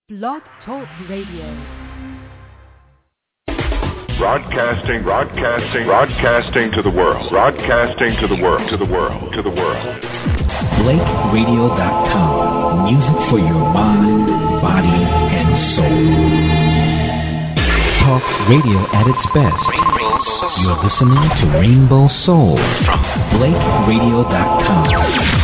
Blog Talk Radio. Broadcasting to the world. Broadcasting to the world. BlakeRadio.com. Music for your mind, body, and soul. Talk radio at its best. You're listening to Rainbow Soul from BlakeRadio.com.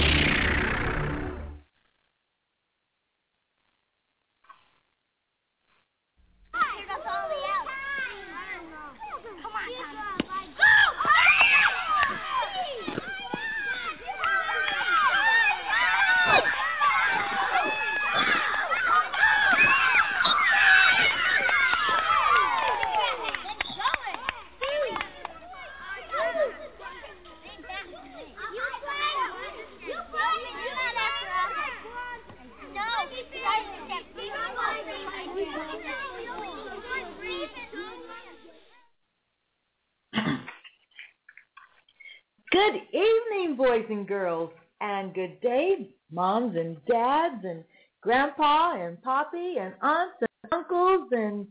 Good evening, boys and girls, and good day, moms and dads and grandpa and poppy and aunts and uncles and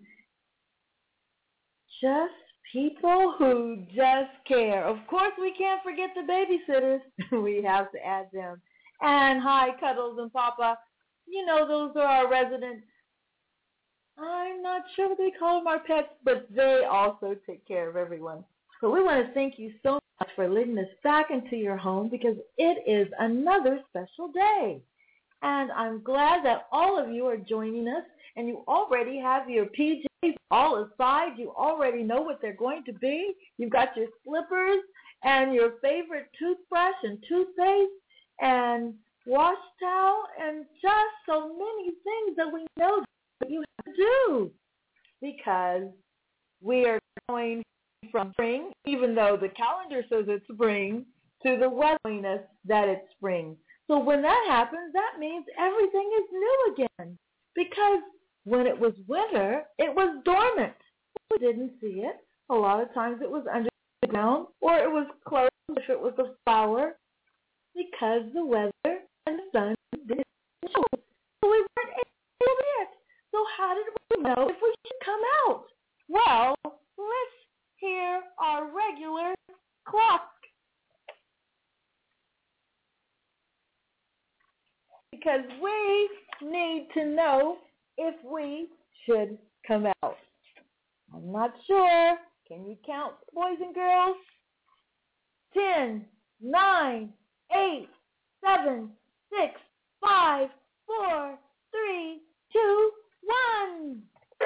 just people who just care. Of course, we can't forget the babysitters. We have to add them. And hi, Cuddles and Papa. You know, those are our resident, I'm not sure what they call them, our pets, but they also take care of everyone. So we want to thank you so much for letting us back into your home because it is another special day. And I'm glad that all of you are joining us and you already have your PJs all aside. You already know what they're going to be. You've got your slippers and your favorite toothbrush and toothpaste and wash towel and just so many things that we know that you have to do because we are going from spring, even though the calendar says it's spring, to the weatheriness that it's spring. So when that happens, that means everything is new again. Because when it was winter, it was dormant. We didn't see it. A lot of times it was under the ground or it was closed if it was a flower because the weather and the sun didn't show. So we weren't able to see it. So how did we know if we should come out? Well, let's hear our regular clock. Because we need to know if we should come out. I'm not sure. Can you count, boys and girls? 10, 9, 8, 7, 6, 5, 4, 3, 2, 1.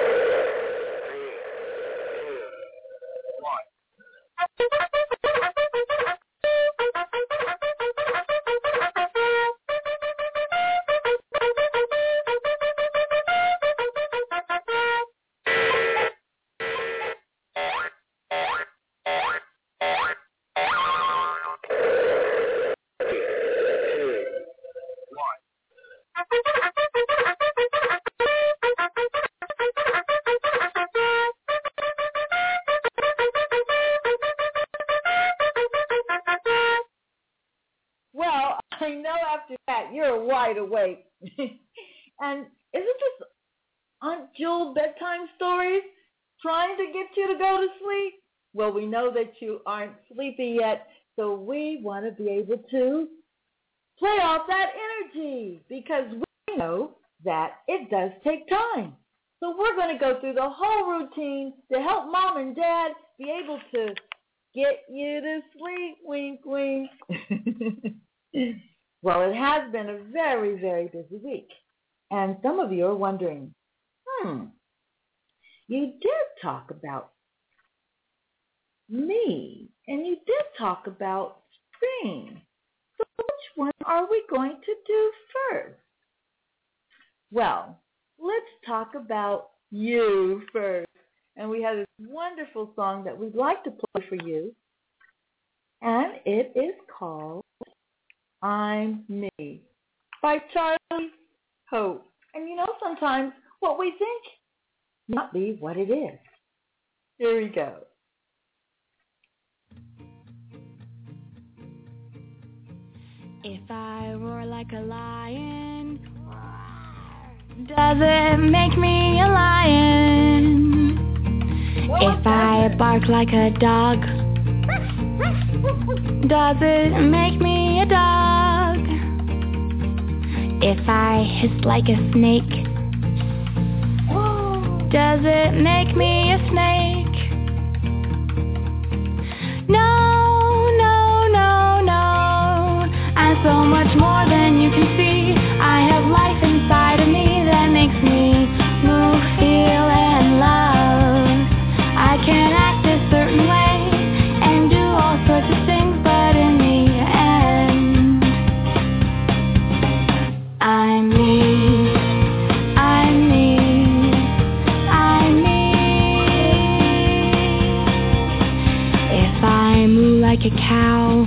Well, I know after that you're wide awake. And isn't this Aunt Jewel bedtime stories trying to get you to go to sleep? Well, we know that you aren't sleepy yet, so we want to be able to play off that energy because we know that it does take time. So we're going to go through the whole routine to help Mom and Dad be able to get you to sleep, wink, wink. Well, it has been a very, very busy week. And some of you are wondering, you did talk about me, and you did talk about spring. So which one are we going to do first? Well, let's talk about you first. And we have this wonderful song that we'd like to play for you. And it is called I'm Me by Charlie Hope. And you know, sometimes what we think may not be what it is. Here we go. If I roar like a lion, Does it make me a lion? If I bark like a dog, does it make me a dog? If I hiss like a snake, does it make me a snake? No, no, no, no. I'm so much more than you can see. I have life inside of me that makes me move, feel, and love. I can act a certain way and do all sorts of things, but in the end, I'm me. I'm me. I'm me. If I moo like a cow,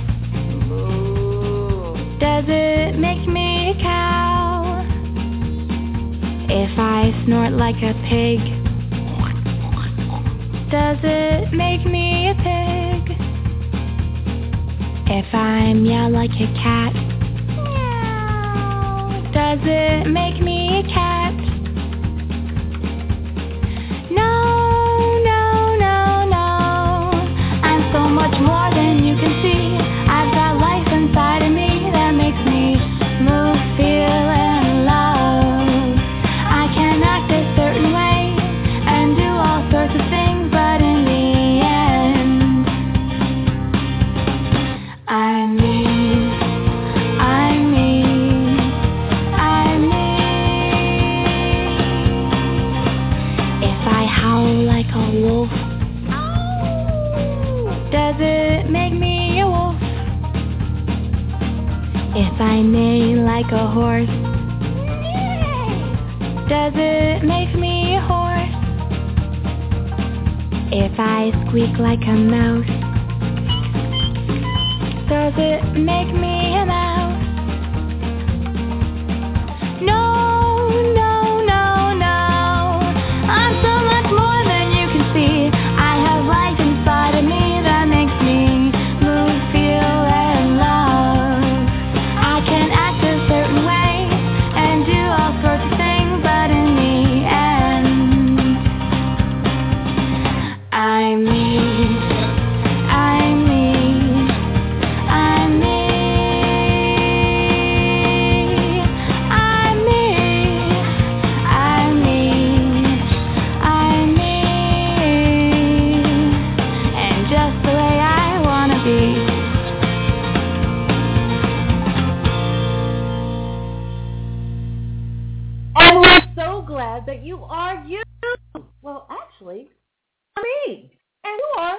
does it make me a cow? If I snort like a pig, does it make me a pig? If I meow like a cat, does it make me a cat? No, no, no, no. I'm so much more than you can see. I've got life inside of me that makes me move, feel, and love. I can act a certain way and do all sorts of things, but in the end, I'm me. I'm me. I'm me. If I howl like a wolf, does it make me a wolf? If I neigh like a horse, does it make me a horse? If I squeak like a mouse, does it make me a mouse? No, no, no, no. I'm so much more than you can see. I have life inside of me that makes me move, feel, and love. I can act a certain way and do all sorts of things, but in the end, I'm me. I'm me. I'm me. I'm me. I'm me. I'm me. And just the way I wanna be. And we're so glad that you are you. Well, actually, me. And you are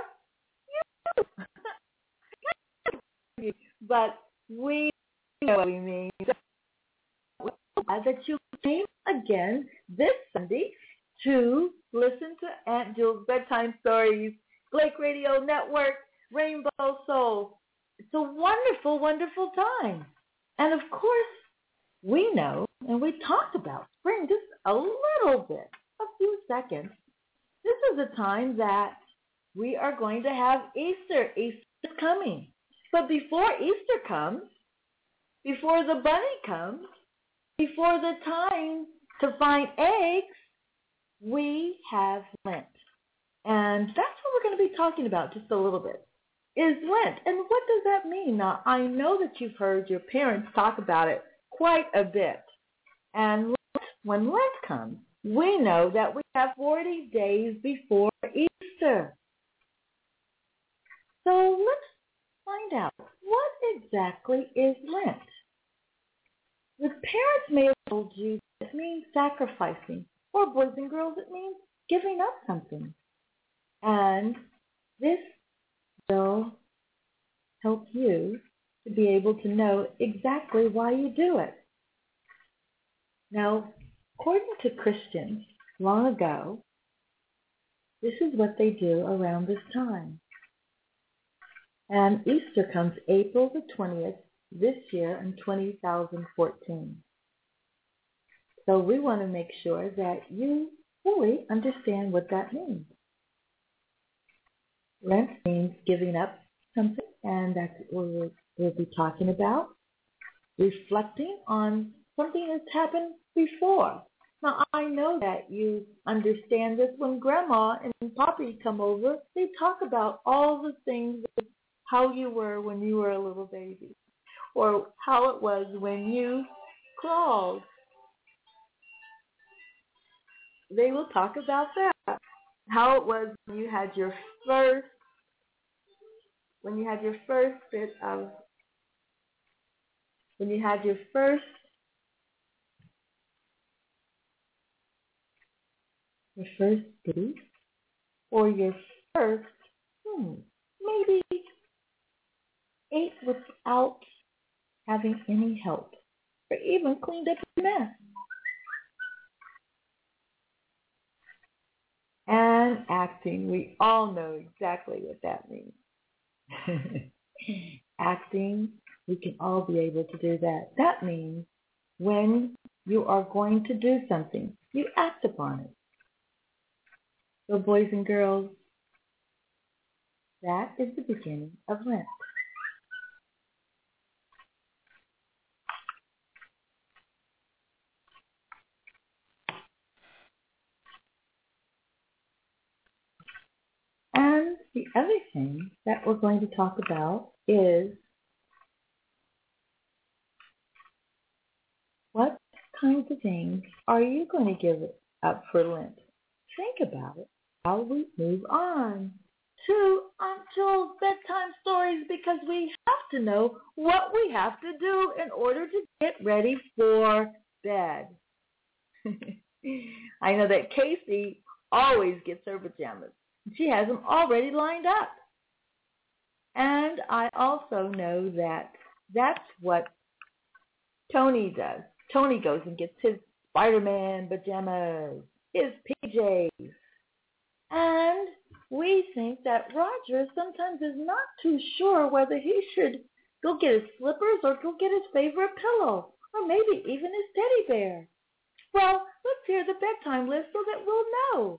you. But we know what we mean. We're glad that you came again this Sunday to listen to Aunt Jewel's Bedtime Stories, Blake Radio Network, Rainbow Soul. It's a wonderful, wonderful time. And of course, we know, and we talked about spring just a little bit, a few seconds. This is a time that we are going to have Easter. Easter's coming. But before Easter comes, before the bunny comes, before the time to find eggs, we have Lent. And that's what we're going to be talking about just a little bit, is Lent. And what does that mean? Now, I know that you've heard your parents talk about it quite a bit. And when Lent comes, we know that we have 40 days before Easter. So let's find out, what exactly is Lent? The parents may have told you that it means sacrificing, or boys and girls, it means giving up something. And this will help you to be able to know exactly why you do it. Now, according to Christians, long ago, this is what they do around this time. And Easter comes April the 20th this year in 2014. So we want to make sure that you fully understand what that means. Lent means giving up something, and that's what we'll be talking about. Reflecting on something that's happened before. Now, I know that you understand this. When Grandma and Poppy come over, they talk about all the things, how you were when you were a little baby, or how it was when you crawled. They will talk about that. How it was when you had your first bit of, when you had your first baby, or your first, maybe ate without having any help, or even cleaned up your mess. And acting, we all know exactly what that means. Acting, we can all be able to do that. That means when you are going to do something, you act upon it. So boys and girls, that is the beginning of Lent. And the other thing that we're going to talk about is what kinds of things are you going to give up for Lent? Think about it while we move on to Aunt Joel's bedtime stories, because we have to know what we have to do in order to get ready for bed. I know that Casey always gets her pajamas. She has them already lined up. And I also know that that's what Tony does. Tony goes and gets his Spider-Man pajamas, his PJs. And we think that Roger sometimes is not too sure whether he should go get his slippers or go get his favorite pillow, or maybe even his teddy bear. Well, let's hear the bedtime list so that we'll know.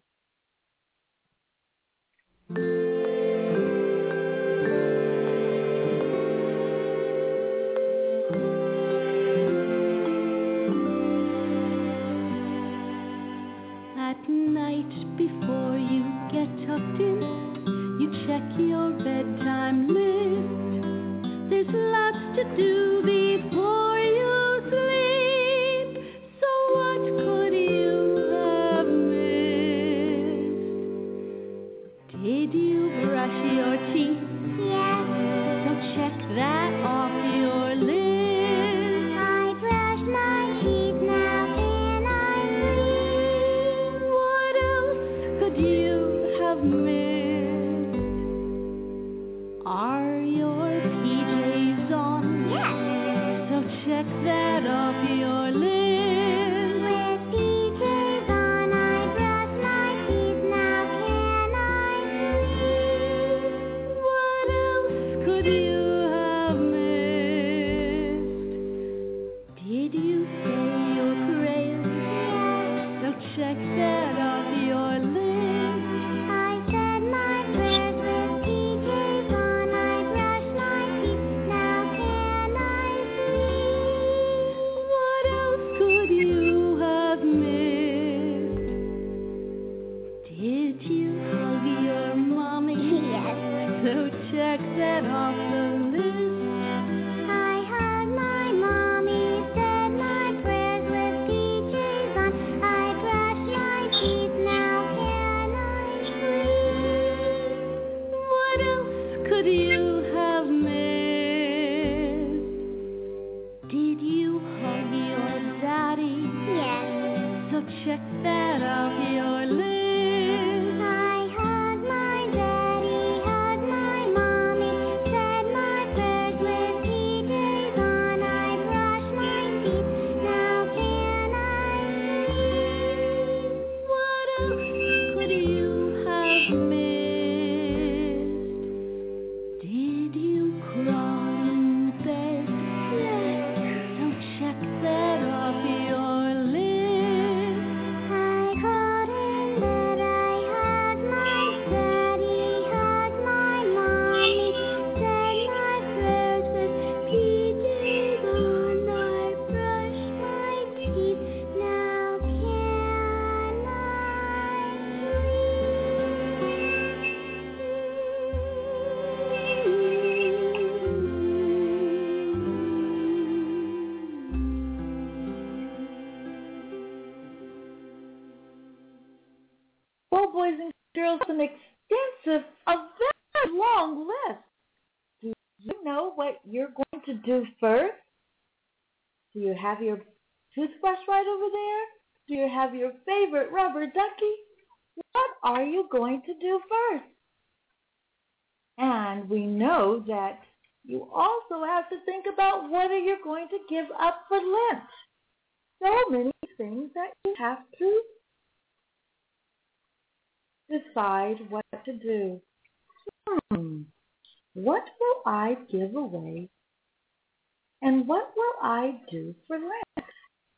At night before you get tucked in, you check your bedtime list. There's lots to do before you sleep. So what could you have missed? Did you brush your teeth? Yes. So check that off your list. I brushed my teeth, now can I sleep? What else could you have missed? Are your PJs on? Yes. So check that off your list. With PJs on, I brush my teeth, now can I sleep? What else could you have missed? Did you say your prayers? Yes. So check that off your list. I said my prayers with PJs on, I brushed my teeth, now can I sleep? What else could you have missed? Did you hug your mommy? Yes. So check that off the list. I hugged my mommy, said my prayers with PJs on, I brushed my teeth, now can I sleep? What else could you have missed? Did you hug your daddy? Yes. So check that off your list. I hugged my daddy, hugged my mommy, said my prayers with PJs on, I brushed my teeth, now can I sleep? What else could you have missed? Did you crawl in bed? Yes. So check that off your list. I crawled in bed. boys and girls, an extensive, a very long list. Do you know what you're going to do first? Do you have your toothbrush right over there? Do you have your favorite rubber ducky? What are you going to do first? And we know that you also have to think about what are you going to give up for Lent. So many things that you have to decide what to do. What will I give away? And what will I do for Lent?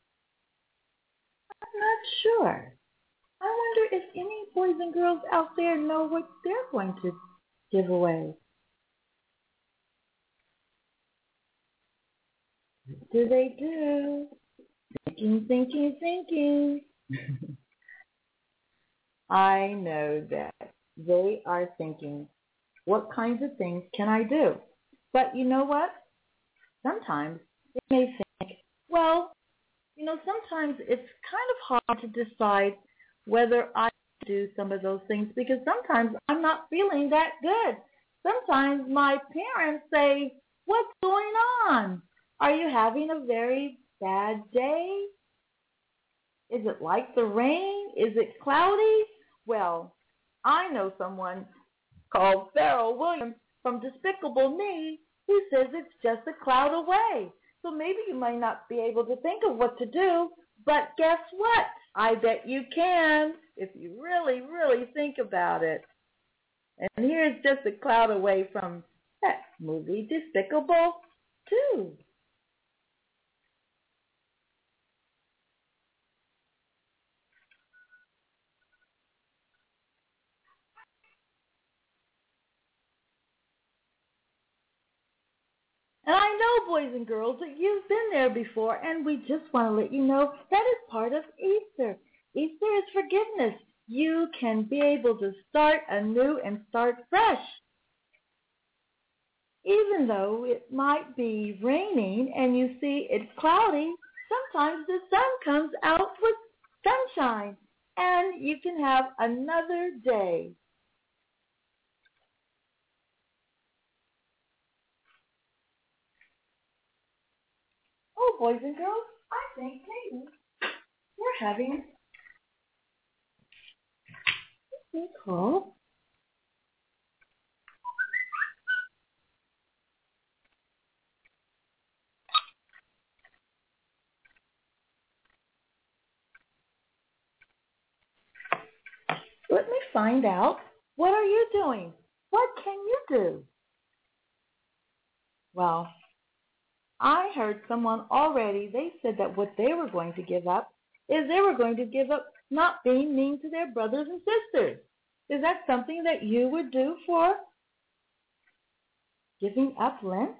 I'm not sure. I wonder if any boys and girls out there know what they're going to give away. What do they do? Thinking. I know that they are thinking, what kinds of things can I do? But you know what? Sometimes they may think, well, sometimes it's kind of hard to decide whether I do some of those things because sometimes I'm not feeling that good. Sometimes my parents say, what's going on? Are you having a very bad day? Is it like the rain? Is it cloudy? Well, I know someone called Pharrell Williams from Despicable Me who says it's just a cloud away. So maybe you might not be able to think of what to do, but guess what? I bet you can if you really, really think about it. And here's just a cloud away from that movie, Despicable 2. And I know, boys and girls, that you've been there before, and we just want to let you know that is part of Easter. Easter is forgiveness. You can be able to start anew and start fresh. Even though it might be raining and you see it's cloudy, sometimes the sun comes out with sunshine, and you can have another day. Oh, boys and girls, I think maybe we're having a thing called let me find out. What are you doing? What can you do? Well, I heard someone already, they said that what they were going to give up is they were going to give up not being mean to their brothers and sisters. Is that something that you would do for giving up Lent?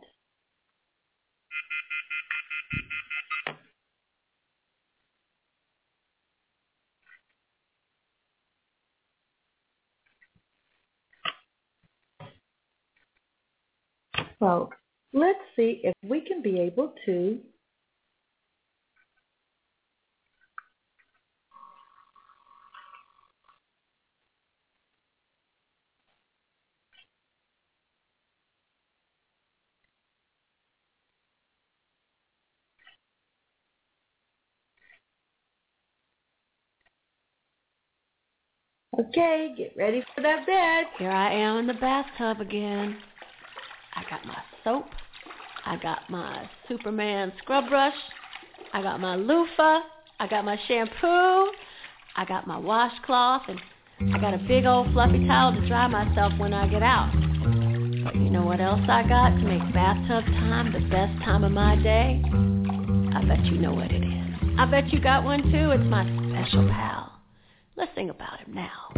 Well, let's see if we can be able to okay, get ready for that bed. Here I am in the bathtub again. I got my soap. I got my Superman scrub brush. I got my loofah. I got my shampoo. I got my washcloth. And I got a big old fluffy towel to dry myself when I get out. But you know what else I got to make bathtub time the best time of my day? I bet you know what it is. I bet you got one too. It's my special pal. Let's sing about him now.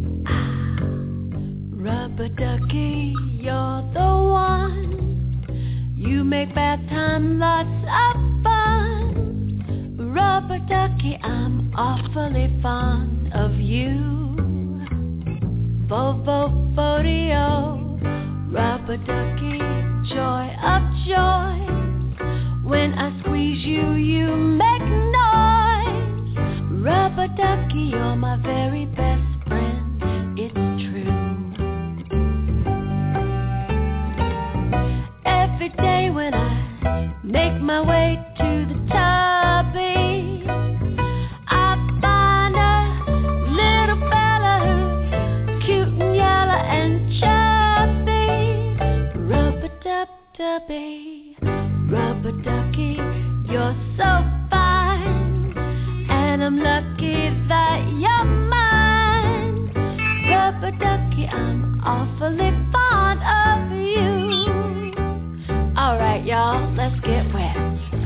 Rubber ducky, you're the one. You make bath time lots of fun. Rubber ducky, I'm awfully fond of you. Bo-bo-bo-dee-o. Rubber ducky, joy of joy. When I squeeze you, you make noise. Rubber ducky, you're my very best friend. it's true. Every day when I make my way to the tubby, I find a little fella who's cute and yellow and chubby. Rub-a-dub-dubby, rub-a-ducky, you're so fine, and I'm lucky that you're mine. Rub-a-ducky, I'm awfully fond of you. All right, y'all, let's get wet.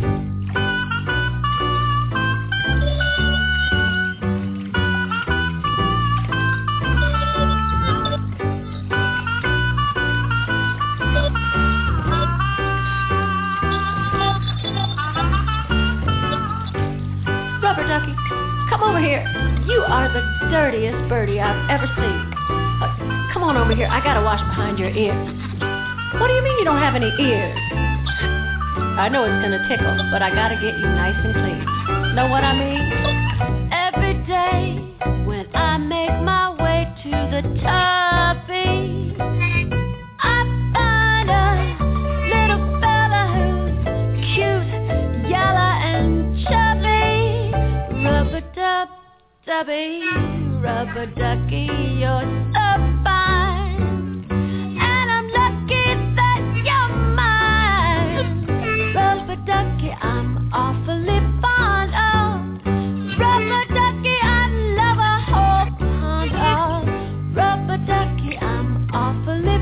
Rubber ducky, come over here. You are the dirtiest birdie I've ever seen. Come on over here. I gotta wash behind your ears. What do you mean you don't have any ears? I know it's gonna tickle, but I gotta get you nice and clean. Know what I mean? Every day when I make my way to the tubby, I find a little fella who's cute, yellow and chubby. Rub-a-dub-dubby, rub-a-ducky, you're so fine, and I'm lucky that you're mine. Rub-a-ducky, I'm awfully fond of. Rub-a-ducky, I love a whole pond of. Rub-a-ducky, I'm awfully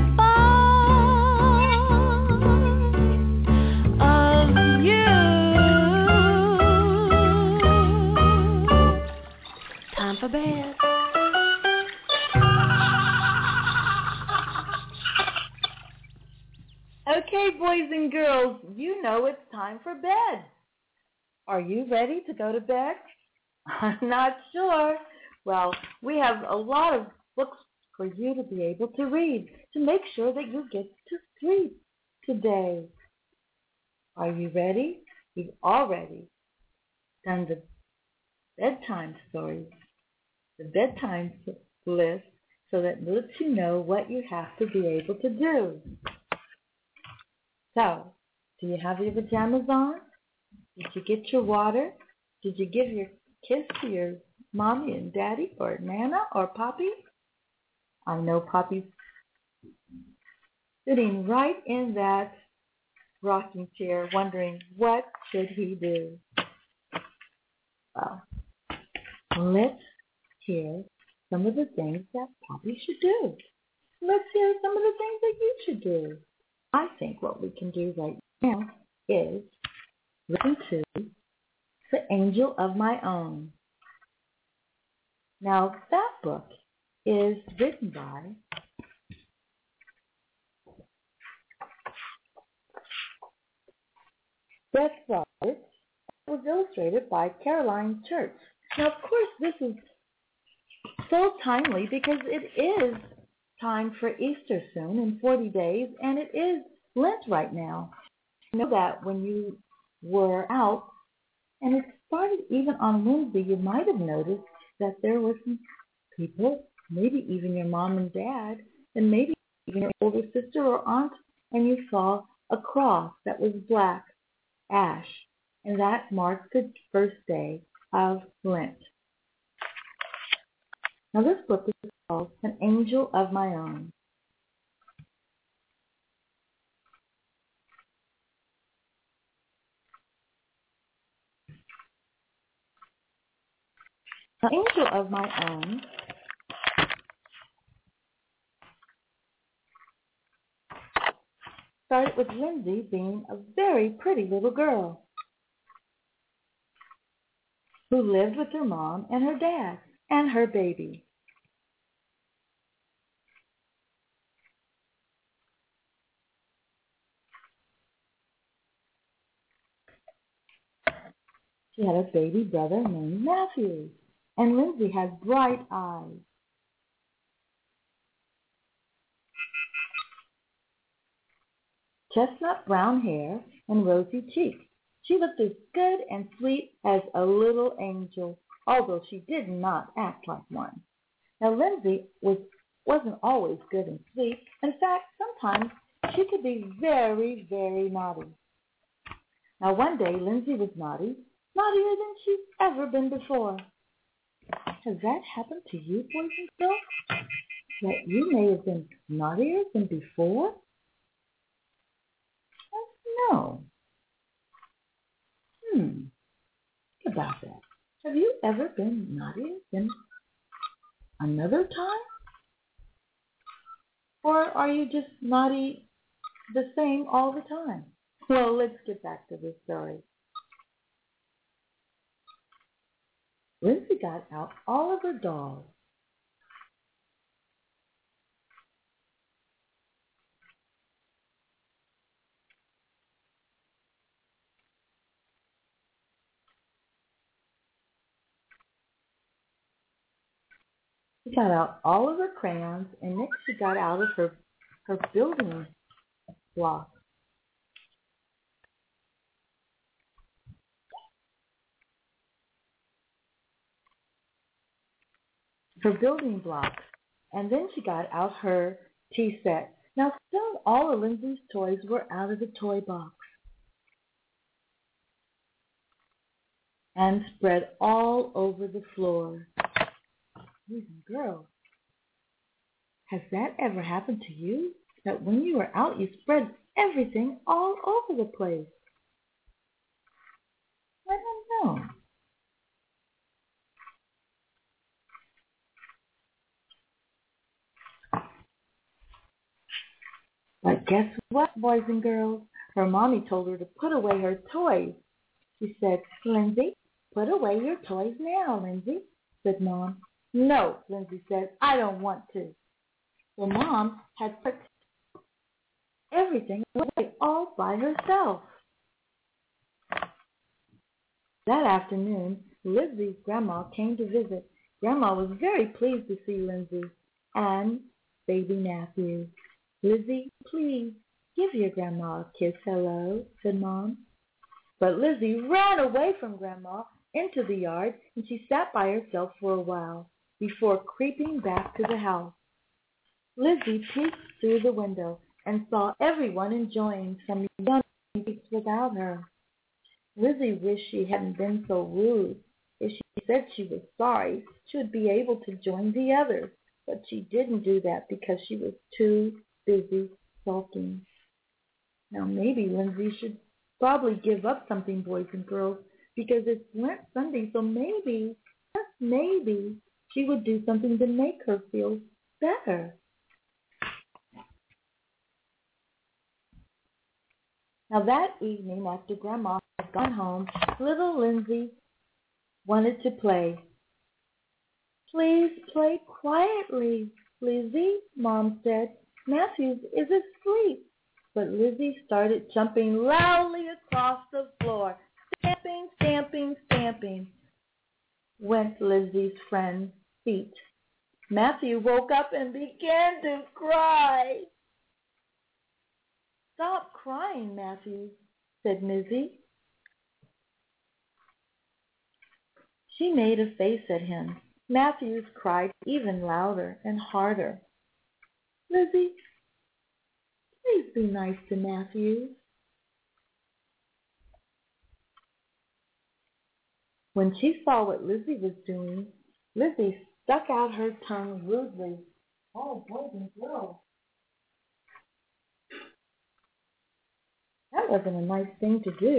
fond of you. Time for bed. Okay, boys and girls, you know it's time for bed. Are you ready to go to bed? I'm not sure. Well, we have a lot of books for you to be able to read to make sure that you get to sleep today. Are you ready? We've already done the bedtime stories, the bedtime list, so that it lets you know what you have to be able to do. So, do you have your pajamas on? Did you get your water? Did you give your kiss to your mommy and daddy or Nana or Poppy? I know Poppy's sitting right in that rocking chair wondering what should he do. Well, let's hear some of the things that Poppy should do. Let's hear some of the things that you should do. I think what we can do right now is listen to The Angel of My Own. Now, that book is written by Beth Roberts. It was illustrated by Caroline Church. Now, of course, this is so timely because it is time for Easter soon in 40 days, and it is Lent right now. I know that when you were out, and it started even on Wednesday, you might have noticed that there were some people, maybe even your mom and dad, and maybe even your older sister or aunt, and you saw a cross that was black, ash, and that marked the first day of Lent. Now this book is called An Angel of My Own. An Angel of My Own started with Lindsay being a very pretty little girl who lived with her mom and her dad and her baby. She had a baby brother named Matthew, and Lindsay had bright eyes. Chestnut brown hair and rosy cheeks. She looked as good and sweet as a little angel, although she did not act like one. Now, Lindsay wasn't always good and sweet. In fact, sometimes she could be very, very naughty. Now, one day, Lindsay was naughtier than she's ever been before. Has that happened to you, boys and girls? That you may have been naughtier than before? No. Think about that. Have you ever been naughtier than another time? Or are you just naughty the same all the time? Well, let's get back to this story. Lindsay got out all of her dolls. She got out all of her crayons, and next she got out of her building block. Her building blocks. And then she got out her tea set. Now soon all of Lindsay's toys were out of the toy box and spread all over the floor. Boys and girls, has that ever happened to you? That when you were out, you spread everything all over the place? I don't know. But guess what, boys and girls? Her mommy told her to put away her toys. She said, Lindsay, put away your toys now, Lindsay, said Mom. No, Lindsay said, I don't want to. So Mom had put everything away all by herself. That afternoon, Lindsay's grandma came to visit. Grandma was very pleased to see Lindsay and baby Matthew. Lizzie, please give your grandma a kiss. Hello, said Mom. But Lizzie ran away from Grandma into the yard, and she sat by herself for a while before creeping back to the house. Lizzie peeked through the window and saw everyone enjoying some yummy treats without her. Lizzie wished she hadn't been so rude. If she said she was sorry, she would be able to join the others, but she didn't do that because she was too busy sulking. Now maybe Lindsay should probably give up something, boys and girls, because it's Lent Sunday, so maybe, just maybe, she would do something to make her feel better. Now that evening, after Grandma had gone home, little Lindsay wanted to play. Please play quietly, Lizzie, Mom said. Matthew is asleep. But Lizzie started jumping loudly across the floor. Stamping, stamping, stamping went Lizzie's friend's feet. Matthew woke up and began to cry. Stop crying, Matthew, said Lizzie. She made a face at him. Matthew cried even louder and harder. Lizzie, please be nice to Matthew. When she saw what Lizzie was doing, Lizzie stuck out her tongue rudely. Oh, boys and girls, that wasn't a nice thing to do.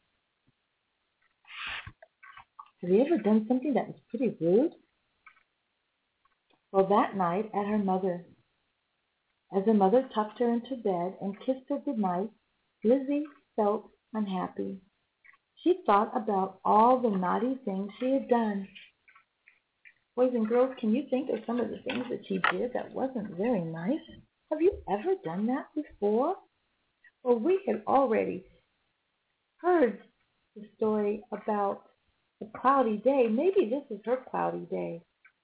Have you ever done something that was pretty rude? Well, that night at her mother, as her mother tucked her into bed and kissed her goodnight, Lizzie felt unhappy. She thought about all the naughty things she had done. Boys and girls, can you think of some of the things that she did that wasn't very nice? Have you ever done that before? Well, we had already heard the story about a cloudy day. Maybe this is her cloudy day.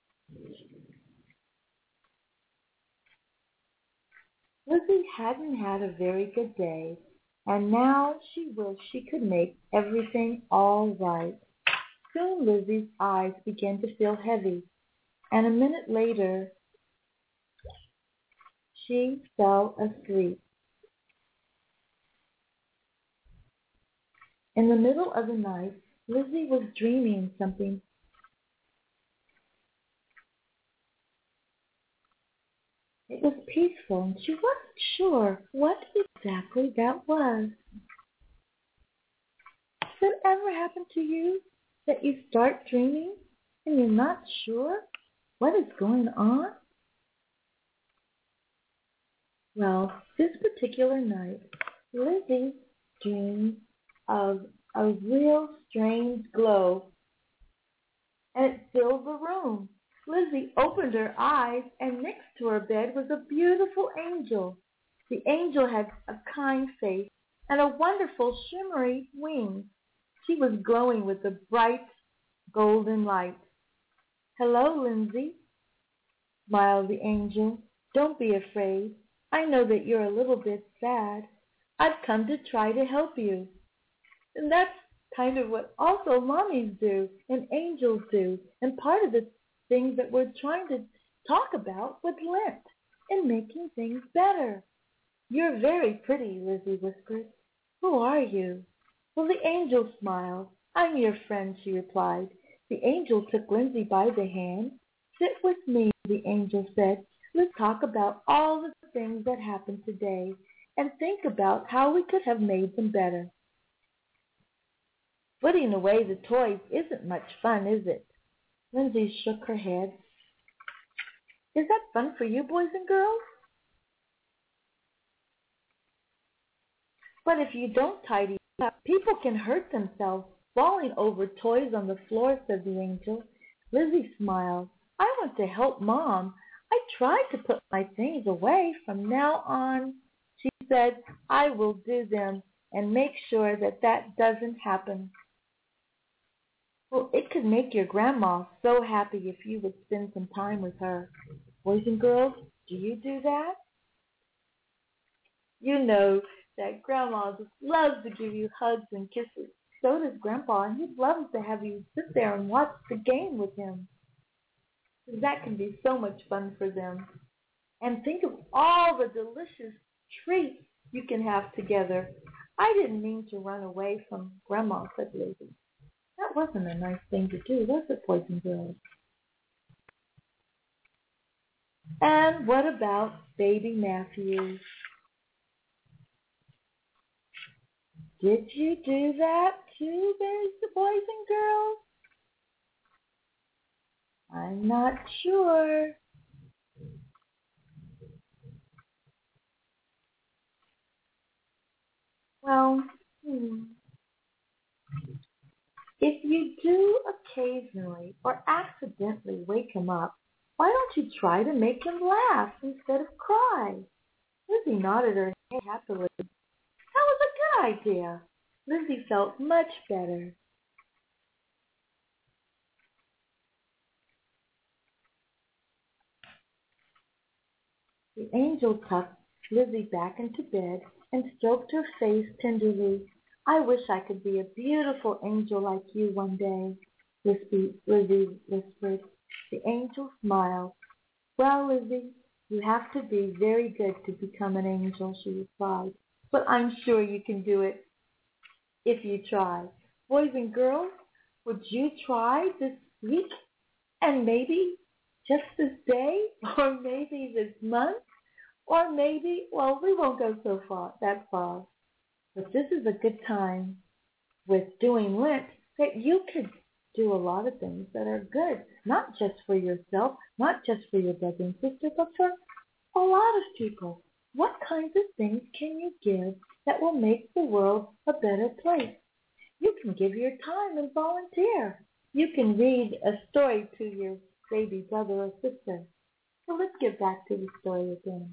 Lizzie hadn't had a very good day, and now she wished she could make everything all right. Soon Lizzie's eyes began to feel heavy. and a minute later she fell asleep. In the middle of the night, Lizzie was dreaming something. It was peaceful, and she wasn't sure what exactly that was. Has it ever happened to you that you start dreaming and you're not sure what is going on? Well, this particular night, Lizzie dreamed of a real strange glow, and it filled the room. Lizzie opened her eyes, and next to her bed was a beautiful angel. The angel had a kind face and a wonderful shimmery wings. She was glowing with a bright golden light. "Hello, Lindsay," smiled the angel. "Don't be afraid. I know that you're a little bit sad. I've come to try to help you." And that's kind of what also mommies do and angels do. And part of the things that we're trying to talk about with Lent and making things better. "You're very pretty," Lizzie whispered. "Who are you?" Well, the angel smiled. "I'm your friend," she replied. The angel took Lindsay by the hand. "Sit with me," the angel said. "Let's talk about all the things that happened today and think about how we could have made them better." "Putting away the toys isn't much fun, is it?" Lindsay shook her head. "Is that fun for you, boys and girls?" "But if you don't tidy up, people can hurt themselves falling over toys on the floor," said the angel. Lizzie smiled. "I want to help Mom. I try to put my things away from now on," she said. "I will do them and make sure that that doesn't happen." "Well, it could make your grandma so happy if you would spend some time with her. Boys and girls, do you do that?" You know that Grandma just loves to give you hugs and kisses. So does Grandpa, and he loves to have you sit there and watch the game with him. That can be so much fun for them. And think of all the delicious treats you can have together. "I didn't mean to run away from Grandma," said Lizzie. That wasn't a nice thing to do, was it, boys and girls? And what about baby Matthew? Did you do that too, boys and girls? I'm not sure. Well, if you do occasionally or accidentally wake him up, why don't you try to make him laugh instead of cry? Lizzie nodded her head happily. That was a good idea. Lizzie felt much better. The angel tucked Lizzie back into bed and stroked her face tenderly. "I wish I could be a beautiful angel like you one day," Lizzie whispered. The angel smiled. "Well, Lizzie, you have to be very good to become an angel," she replied. "But I'm sure you can do it if you try. Boys and girls, would you try this week? And maybe just this day? Or maybe this month? Or maybe, well, we won't go that far. But this is a good time with doing Lent that you could do a lot of things that are good, not just for yourself, not just for your brother and sister, but for a lot of people. What kinds of things can you give that will make the world a better place? You can give your time and volunteer. You can read a story to your baby brother or sister. So let's get back to the story again.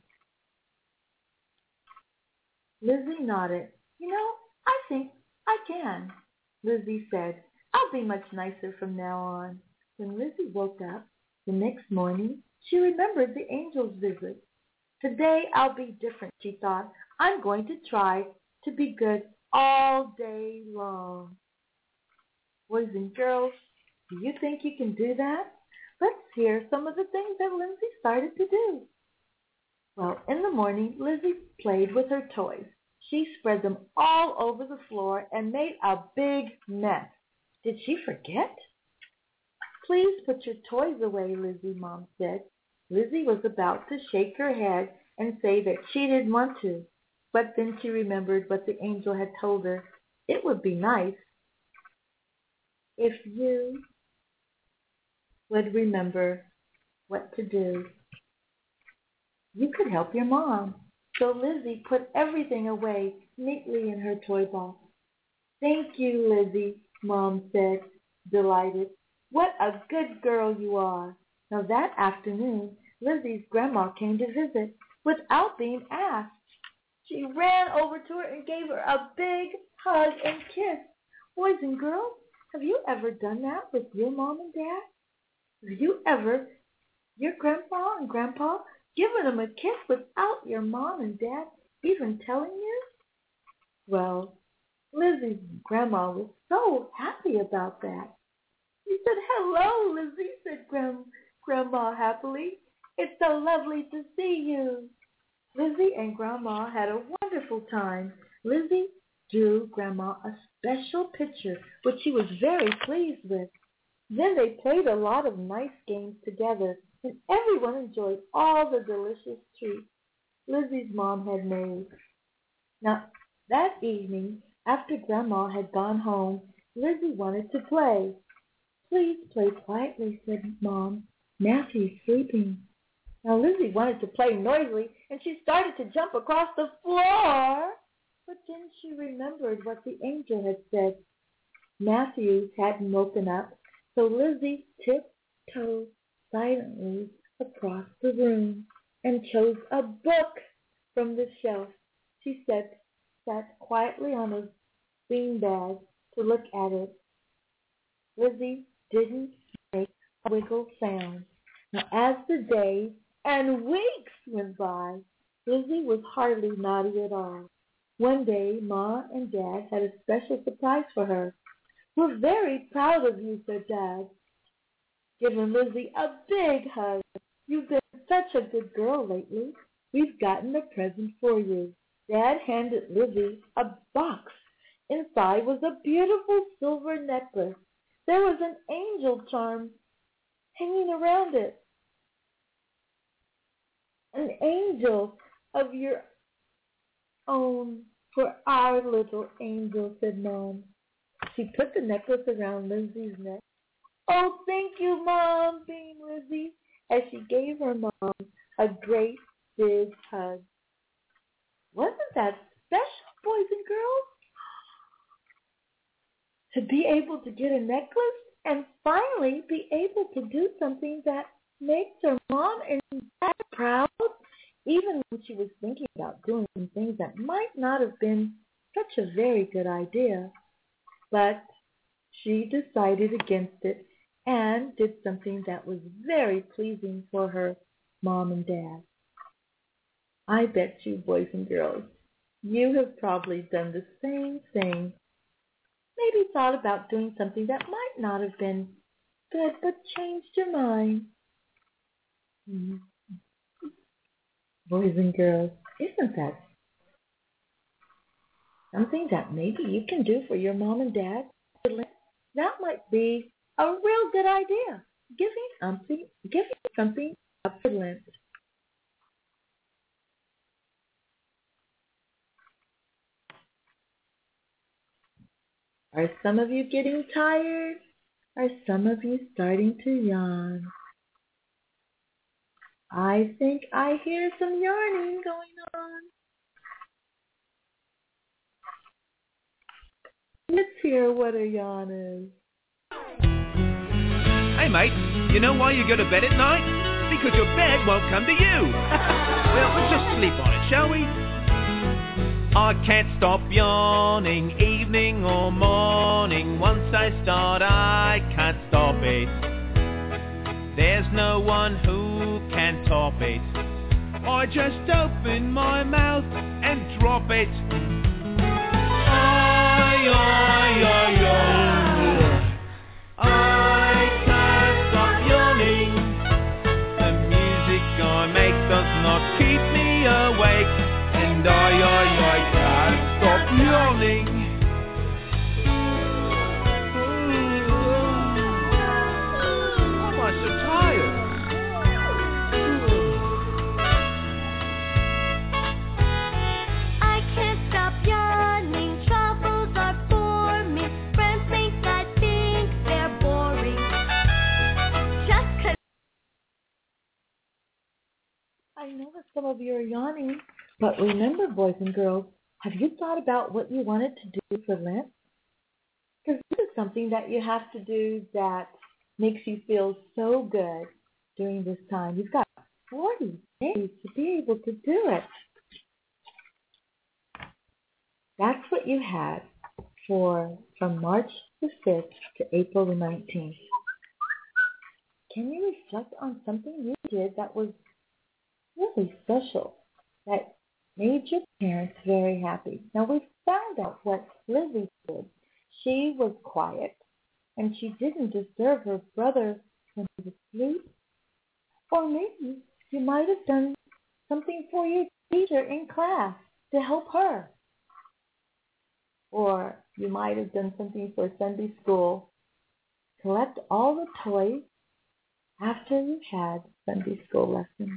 Lizzie nodded. I think I can," Lizzie said. "I'll be much nicer from now on." When Lizzie woke up the next morning, she remembered the angel's visit. "Today I'll be different," she thought. "I'm going to try to be good all day long." Boys and girls, do you think you can do that? Let's hear some of the things that Lindsay started to do. Well, in the morning, Lizzie played with her toys. She spread them all over the floor and made a big mess. Did she forget? Please put your toys away, Lizzie, Mom said. Lizzie was about to shake her head and say that she didn't want to, but then she remembered what the angel had told her. It would be nice if you would remember what to do. You could help your mom. So Lizzie put everything away neatly in her toy box. Thank you, Lizzie, Mom said, delighted. What a good girl you are. Now that afternoon, Lizzie's grandma came to visit without being asked. She ran over to her and gave her a big hug and kiss. Boys and girls, have you ever done that with your mom and dad? Have you ever, your grandpa and grandpa, given them a kiss without your mom and dad even telling you? Well, Lizzie's grandma was so happy about that. She said, "Hello, Lizzie," said Grandma happily. "It's so lovely to see you." Lizzie and Grandma had a wonderful time. Lizzie drew Grandma a special picture, which she was very pleased with. Then they played a lot of nice games together, and everyone enjoyed all the delicious treats Lizzie's mom had made. Now, that evening, after Grandma had gone home, Lizzie wanted to play. "Please play quietly," said Mom. "Matthew's sleeping." Now, Lizzie wanted to play noisily, and she started to jump across the floor. But then she remembered what the angel had said. Matthew hadn't woken up, so Lizzie tiptoed silently across the room and chose a book from the shelf. She sat quietly on a beanbag to look at it. Lizzie didn't make a wiggle sound. Now, as the days and weeks went by, Lizzie was hardly naughty at all. One day, Ma and Dad had a special surprise for her. "We're very proud of you," said Dad, giving Lizzie a big hug. "You've been such a good girl lately. We've gotten a present for you." Dad handed Lizzie a box. Inside was a beautiful silver necklace. There was an angel charm hanging around it. "An angel of your own for our little angel," said Mom. She put the necklace around Lizzie's neck. "Oh, thank you, Mom," beamed Lizzie, as she gave her mom a great big hug. Wasn't that special, boys and girls? To be able to get a necklace and finally be able to do something that makes her mom and dad proud, even when she was thinking about doing some things that might not have been such a very good idea. But she decided against it and did something that was very pleasing for her mom and dad. I bet you, boys and girls, you have probably done the same thing. Maybe thought about doing something that might not have been good, but changed your mind. Boys and girls, isn't that something that maybe you can do for your mom and dad? That might be a real good idea. Giving something up for Lent. Are some of you getting tired? Are some of you starting to yawn? I think I hear some yarning going on. Let's hear what a yawn is. Hey mate, you know why you go to bed at night? Because your bed won't come to you. Well, let's just sleep on it, shall we? I can't stop yawning, evening or morning. Once I start, I can't stop it. There's no one who can top it. I just open my mouth and drop it. I can't stop yawning. I know that some of you are yawning, but remember, boys and girls, have you thought about what you wanted to do for Lent? Because this is something that you have to do that makes you feel so good during this time. You've got 40 days to be able to do it. That's what you had from March the 5th to April the 19th. Can you reflect on something you did that was really special, that made your parents very happy? Now, we found out what Lizzie did. She was quiet, and she didn't disturb her brother when he was asleep. Or maybe you might have done something for your teacher in class to help her. Or you might have done something for Sunday school. Collect all the toys after you had Sunday school lessons.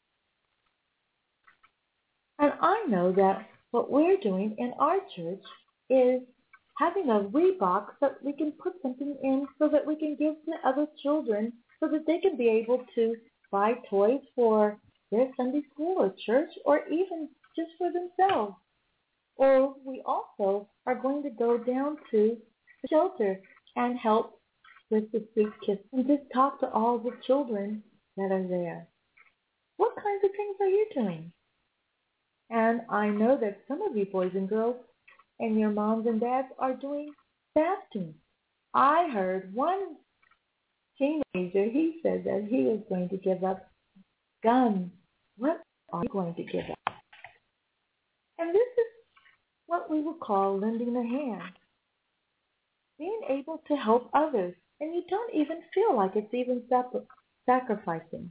And I know that what we're doing in our church is having a wee box that we can put something in so that we can give to other children so that they can be able to buy toys for their Sunday school or church or even just for themselves. Or we also are going to go down to the shelter and help with the Sweet Kiss and just talk to all the children that are there. What kinds of things are you doing? And I know that some of you boys and girls and your moms and dads are doing fasting. I heard one teenager, he said that he was going to give up guns. What are you going to give up? And this is what we would call lending a hand. Being able to help others, and you don't even feel like it's even sacrificing.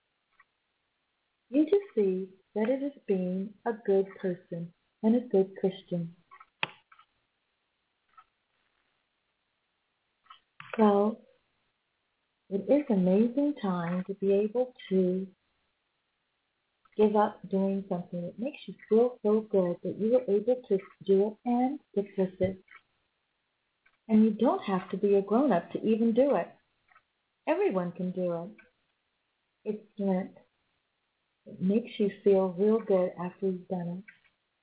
You just see that it is being a good person and a good Christian. So, it is an amazing time to be able to give up doing something that makes you feel so good that you were able to do it and stick with it. And you don't have to be a grown-up to even do it. Everyone can do it. It's Lent. It makes you feel real good after you've done it.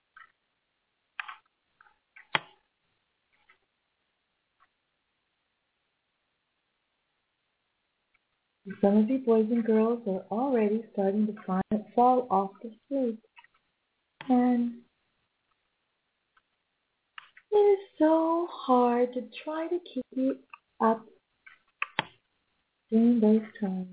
Some of you boys and girls are already starting to fall off to sleep. And it is so hard to try to keep you up during those times.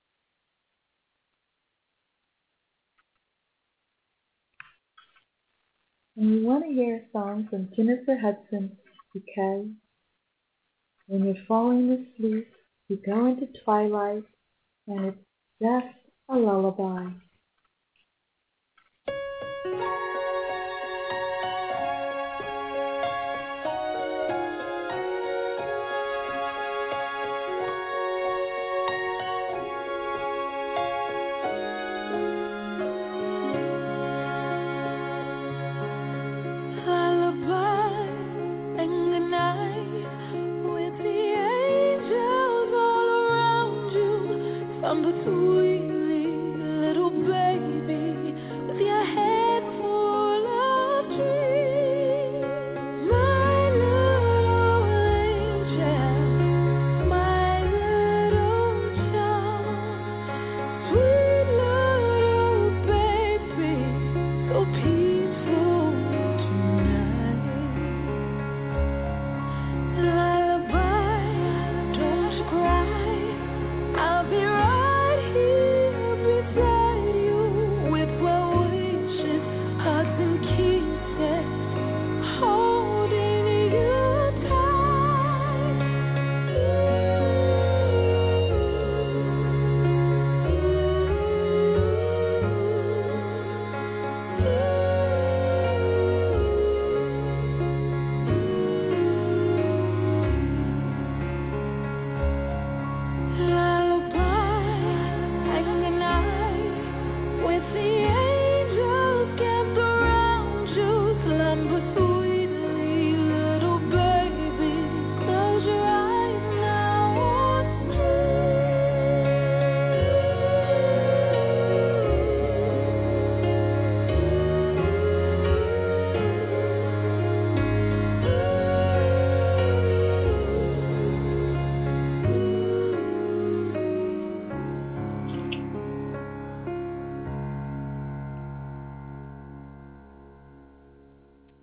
And you want to hear a song from Jennifer Hudson because when you're falling asleep, you go into twilight, and it's just a lullaby. I'll be right here.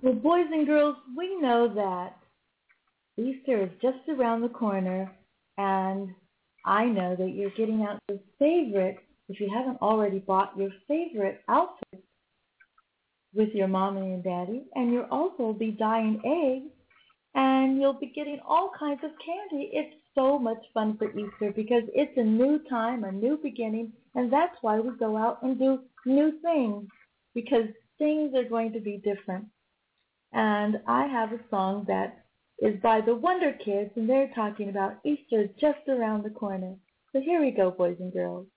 Well, boys and girls, we know that Easter is just around the corner, and I know that you're getting out your favorite, if you haven't already bought your favorite outfit with your mommy and daddy, and you'll also be dyeing eggs, and you'll be getting all kinds of candy. It's so much fun for Easter because it's a new time, a new beginning, and that's why we go out and do new things, because things are going to be different. And I have a song that is by the Wonder Kids, and they're talking about Easter just around the corner. So here we go, boys and girls.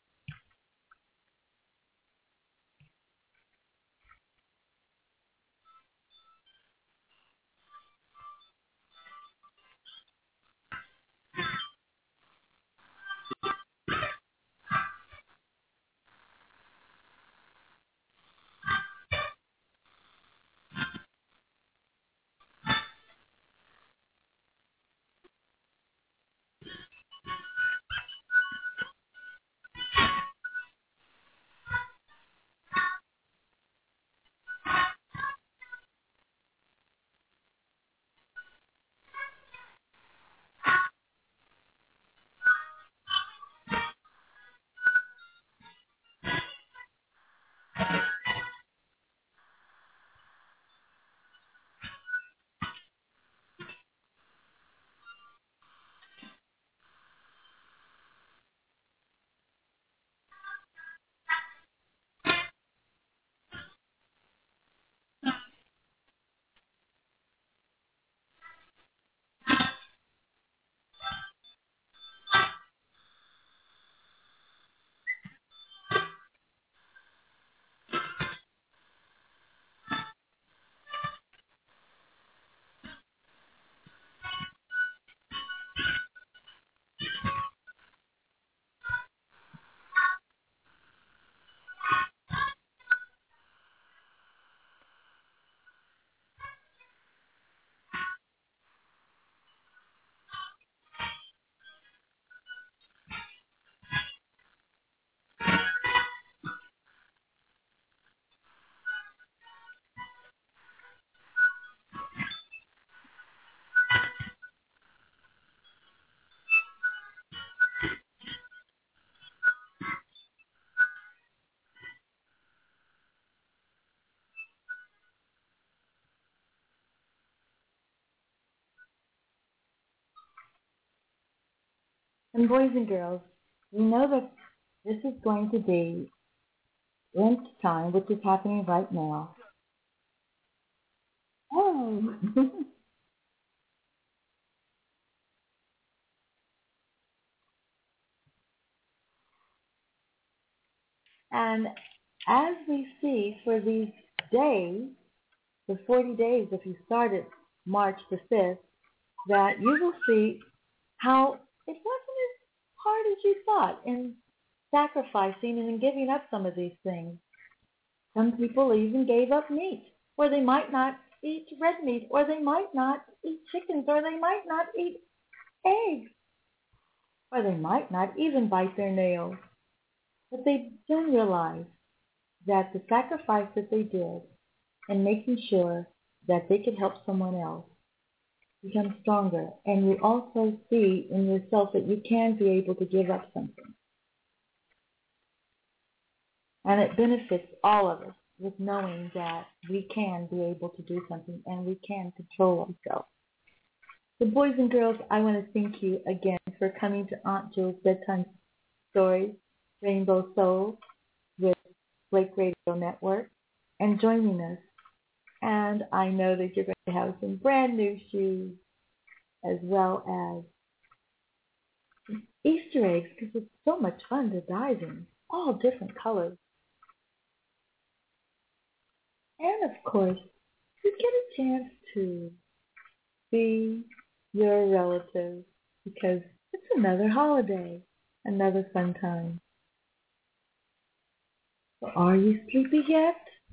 And boys and girls, we know that this is going to be Lent time, which is happening right now. Oh! And as we see for these days, the 40 days, if you started March the 5th, that you will see how it wasn't as hard as you thought in sacrificing and in giving up some of these things. Some people even gave up meat, or they might not eat red meat, or they might not eat chickens, or they might not eat eggs, or they might not even bite their nails. But they soon realized that the sacrifice that they did and making sure that they could help someone else become stronger. And you also see in yourself that you can be able to give up something. And it benefits all of us with knowing that we can be able to do something and we can control ourselves. So boys and girls, I want to thank you again for coming to Aunt Jewel's Bedtime Stories, Rainbow Soul with Blake Radio Network, and joining us. And I know that you're going to have some brand new shoes as well as Easter eggs, because it's so much fun to dye them, all different colors. And of course, you get a chance to see your relatives, because it's another holiday, another fun time. So are you sleepy yet?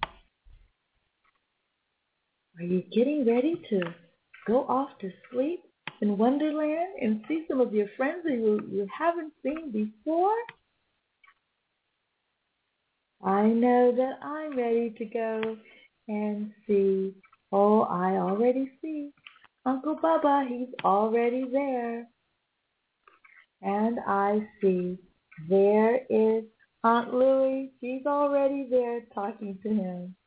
Are you getting ready to go off to sleep in Wonderland and see some of your friends that you haven't seen before? I know that I'm ready to go and see Oh, I already see. Uncle Bubba, he's already there. And I see there is Aunt Louie. She's already there talking to him.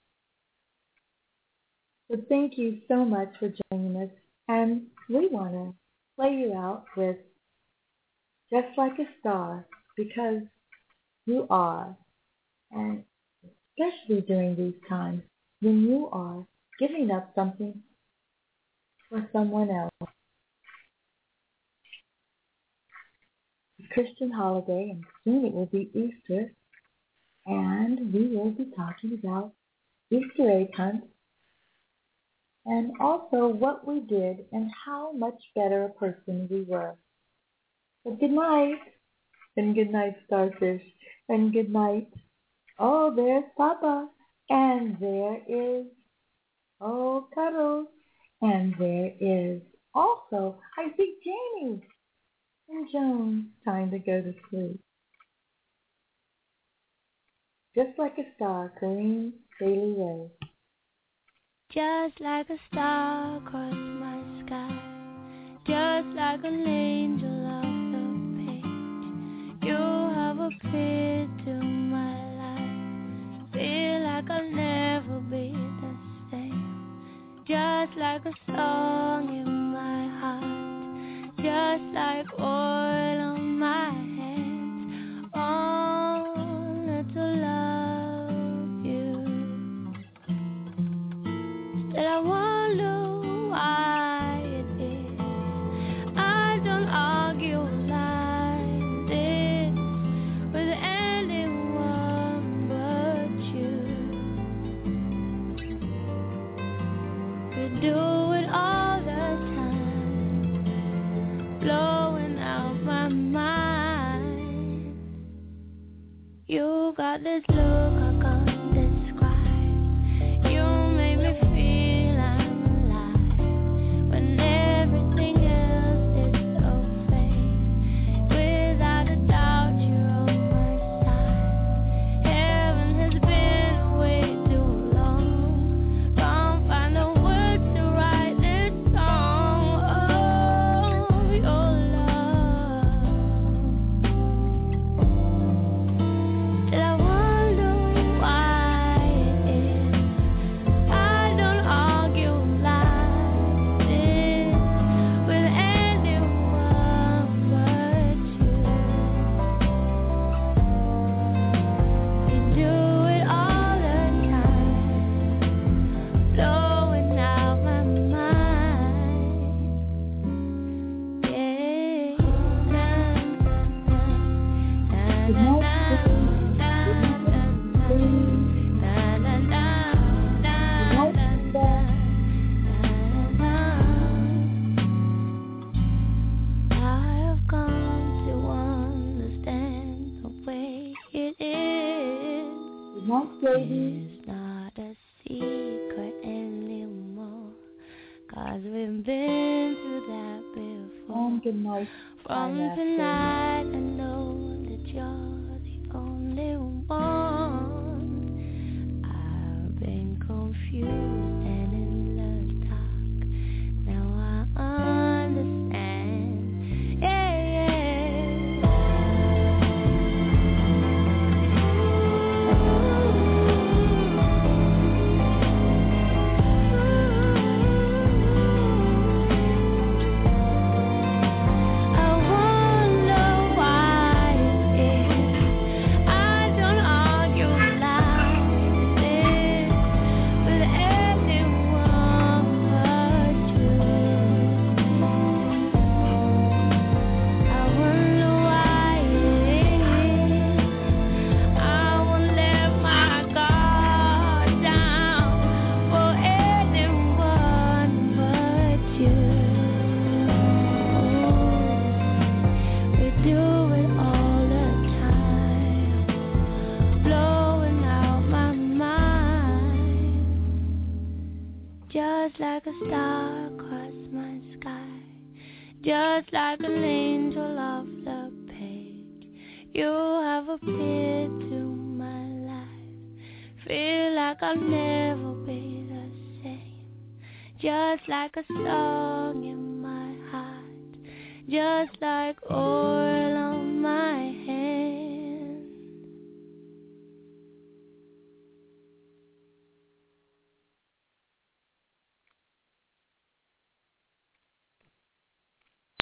So thank you so much for joining us. And we want to play you out with Just Like a Star, because you are. And especially during these times when you are giving up something for someone else. It's a Christian holiday, and soon it will be Easter, and we will be talking about Easter egg hunts and also what we did and how much better a person we were. So good night, and good night, Starfish, and good night. Oh, there's Papa, and there is, oh, Cuddles, and there is also, I think, Jamie and Joan. Time to go to sleep. Just Like a Star, Kareem Bailey Rose. Just like a star across my sky, just like an angel off the page, you have appeared to my life. Feel like I'll never be the same. Just like a song in my heart, just like oil on my hands, only to love you. That I wonder why it is I don't argue like this with anyone but you. We do it all the time, blowing out my mind. You got this look I can't describe. You make me feel I'm alive when everything else is so fake. Without a doubt, you're on my side. Heaven has been away too long. Can't find the words to write this song. Oh, your love. Till I wonder why it is I don't argue like this with anyone but you. You do it all the time, blowing out my mind. Yeah, Good night, I have come to understand the way it is. good night, ladies. It's not a secret anymore, 'cause we've been through that before. And good night. From Master. tonight, I know that you're the only one. I've been confused and in love talk. Now I understand. Yeah, I wonder why it is I don't argue like this with anyone but you. I wonder why it is I won't let my guard down for anyone but you. We do it all the time, blowing out my mind. Just like a star across my sky, just like an angel off the page, you have appeared to my life. Feel like I'll never be the same. just like a song in my heart, just like oil